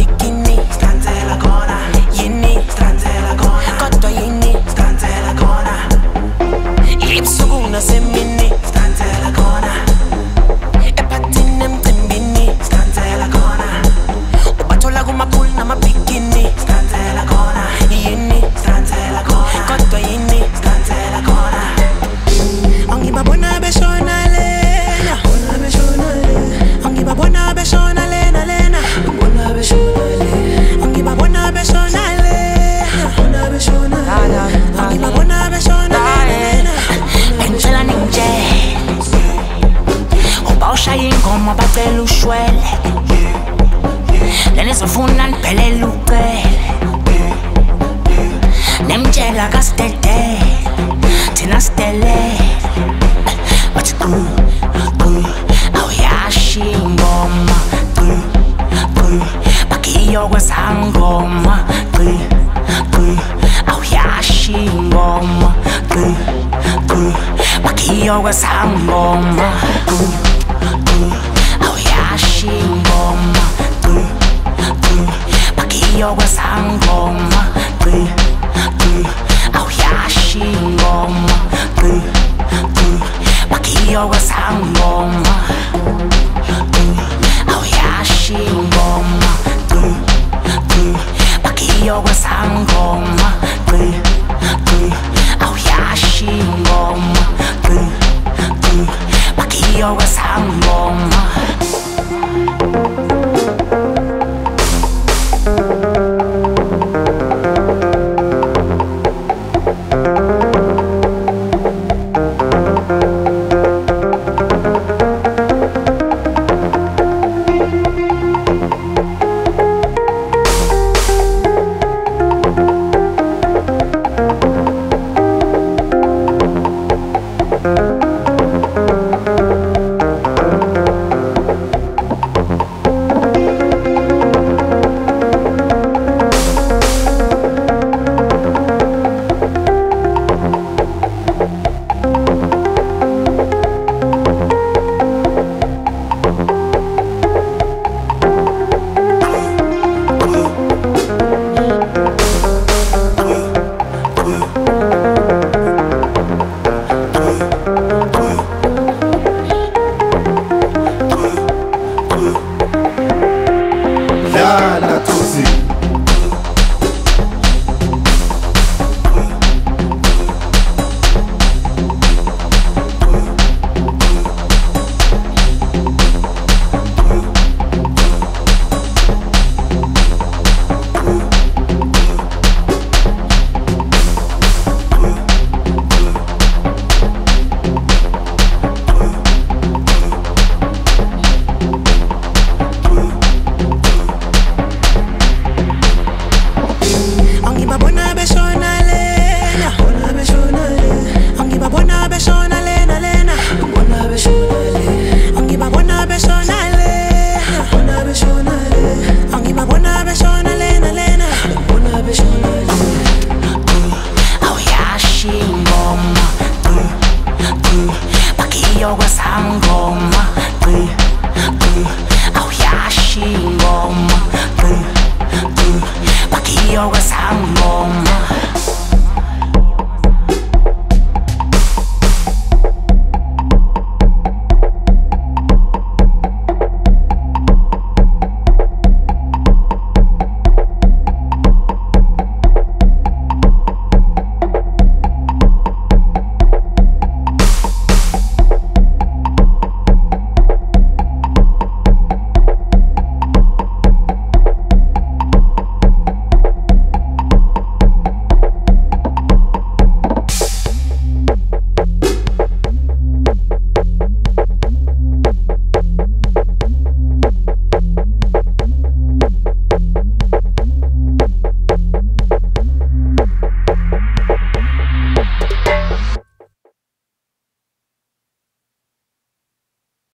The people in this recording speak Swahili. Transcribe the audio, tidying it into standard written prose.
bikini stanzela kona yini stanzela kona kodwa yini stanzela kona ibusuku nasemini stanzela kona ephathini emcimbini stanzela kona ubathola kumapool namabikini stanzela kona yini stanzela kona kodwa yini stanzela kona angibabona beshona lena angibabona beshona lena angibabona beshona lena angibabona beshona lena bengicela ninje ubawushaya ingoma bacela ushwele lena izofuna niphelele ucele nemtshela kasitete thina sitele bathi awuyashi ingoma bakiyo kwesangoma awuyashi ingoma bakiyo kwesangoma awuyashi ingoma bakiyo kwesangoma awuyashi ingoma bakiyo kwesangoma